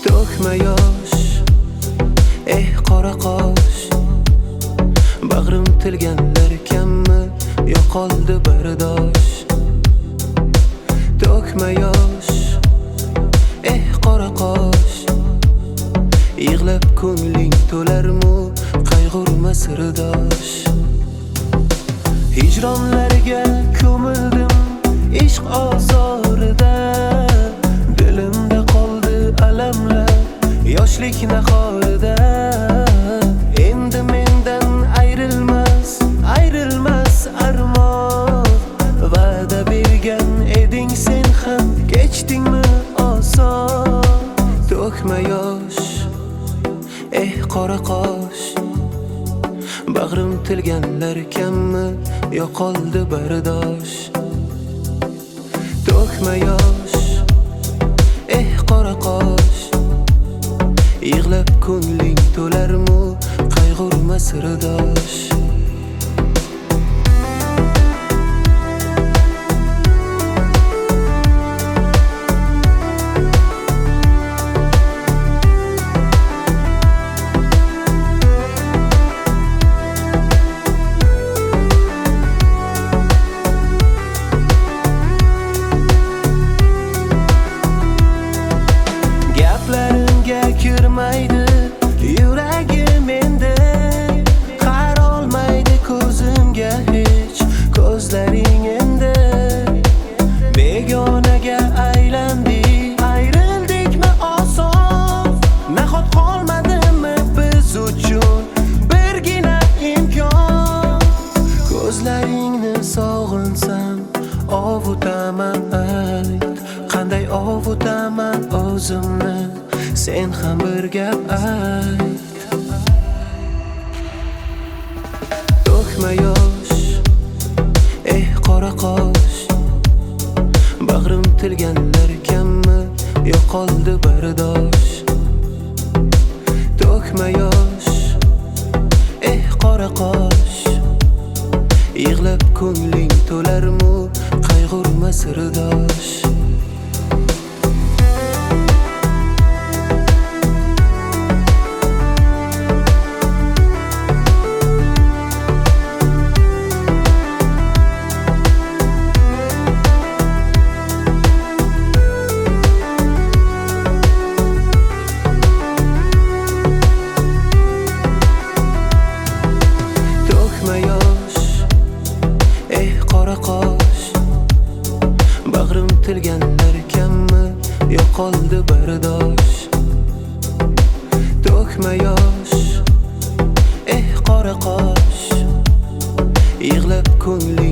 to'kma yosh, qora qosh. Bag'rim tilganlar kammi, yo'qoldi bardosh. To'kma yosh, qora qosh. Yig'lab ko'ngling to'larmu, qayg'urma sirdosh. Hijronlarga ko'mildim ishq ozorida, dilimda qoldi alamlar yoshlik nahorida. Endi mendan ayrilmas armon, va'da bergan eding sen ham, kechdingmi oson. To'kma yosh, qora qosh. Bag'rim tilganlar kammi, yo'qoldi bardosh. To'kma yosh, qora qosh. Yig'lab ko'ngling to'larmu, qayg'urma sirdosh. Kirmaydi yuragim endi, qarolmaydi ko'zimga hech ko'zlaring endi. Begonaga aylandik, ayrildikmi oson, nahot qolmadimi biz uchun birgina imkon. Ko'zlaringni sog'insam ovutaman, ayt qanday ovutaman o'zimni, sen ham bir gap ayt. To'kma yosh, qora qosh. Bag'rim tilganlar kammi, yo'qoldi bardosh. To'kma yosh, qora qosh. Yig'lab ko'ngling to'larmu, qayg'urma sirdosh. Qora qosh. Bag'rim tilganlar kammi, yo'qoldi bardosh. To'kma yosh, qora qosh. Yig'lab ko'ngling